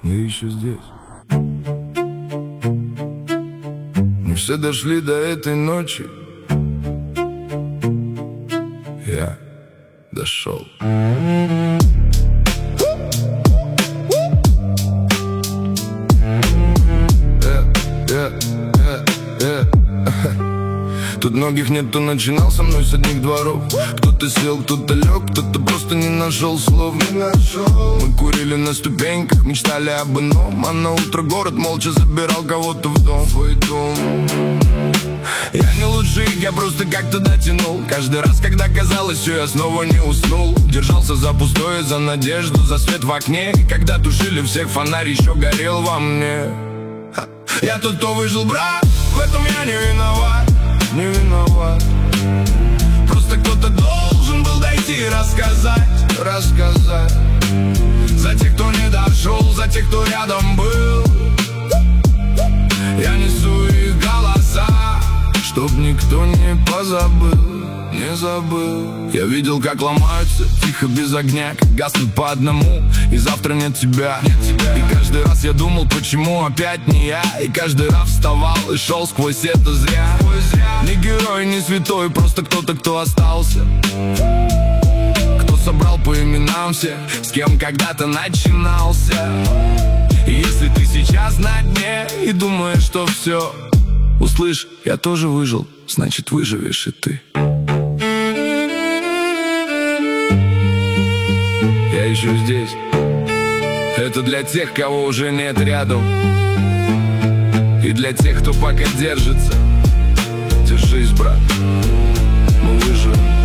мы еще здесь. Мы все дошли до этой ночи. Я дошел. Тут многих нет, кто начинал со мной с одних дворов. Кто-то сел, кто-то лег, кто-то просто не нашел слов. Мы курили на ступеньках, мечтали об ином. А на утро город молча забирал кого-то в дом. Свой дом. Я не лучший, я просто как-то дотянул. Каждый раз, когда казалось, все, я снова не уснул. Держался за пустое, за надежду, за свет в окне. И когда тушили всех, фонарь еще горел во мне. Я тот, кто выжил, брат, в этом я не виноват. Не виноват. Просто кто-то должен был дойти и рассказать. За тех, кто не дошел, за тех, кто рядом был. Я несу их голоса, чтоб никто не позабыл, не забыл. Я видел, как ломаются тихо, без огня, как гаснут по одному, и завтра нет тебя. И каждый раз я думал, почему опять не я. И каждый раз вставал и шел сквозь это зря. Не герой, не святой, просто кто-то, кто остался, кто собрал по именам всех, с кем когда-то начинался. И если ты сейчас на дне и думаешь, что все, услышь, я тоже выжил, значит выживешь и ты. Я еще здесь. Это для тех, кого уже нет рядом, и для тех, кто пока держится. Держись, брат, мы выживем.